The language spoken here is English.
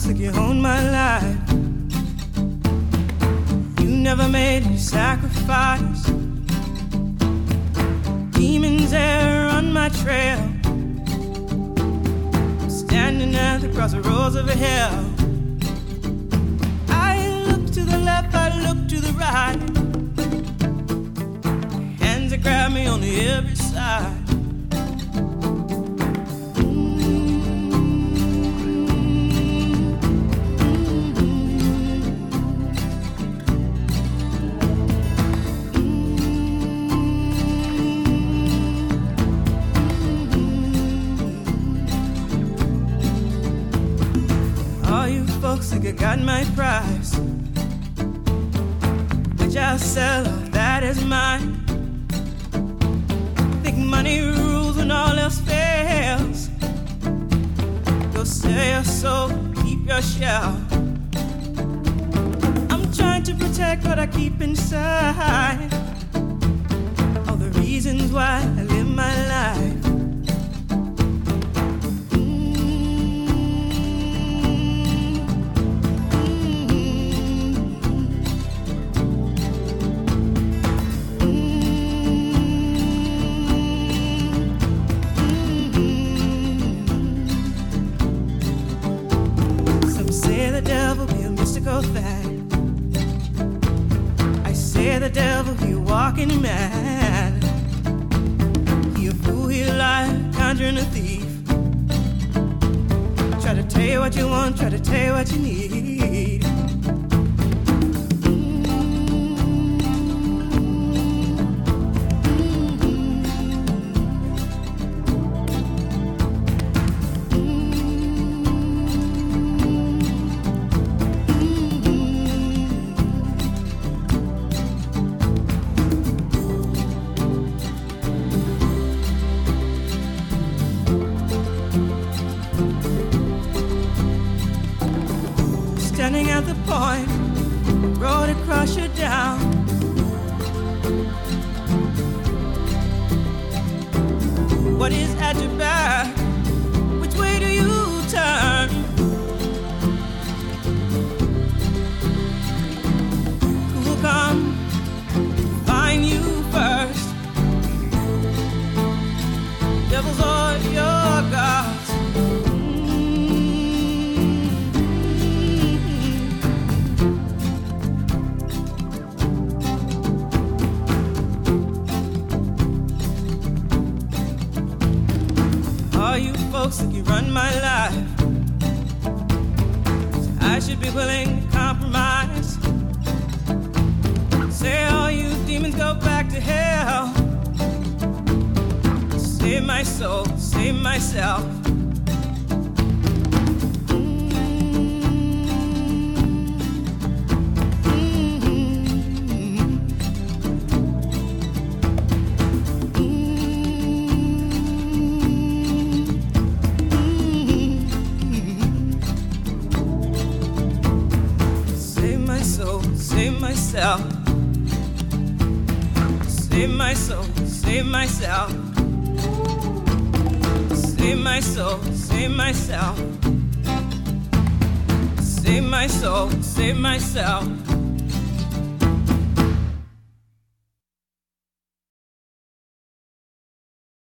like you own my life. You never made any sacrifice. Demons there on my trail, standing at the crossroads of hell. I look to the left, I look to the right. Hands that grab me on every side. Think I got my price, which I'll sell, all that is mine. Think money rules when all else fails. Go sell your soul, keep your shell. I'm trying to protect what I keep inside, all the reasons why I live my life. I say the devil, he walking mad. He a fool, he a liar, conjuring a thief. Try to tell you what you want, try to tell you what you need. Standing at the point, road across you down. What is at your back? Which way do you turn? Who will come find you first? Devils or your gods? Folks think you run my life, so I should be willing to compromise. Say all you demons go back to hell. Save my soul, save myself. Save myself. Save my soul, save myself. Save my soul, save myself. Save my soul, save myself.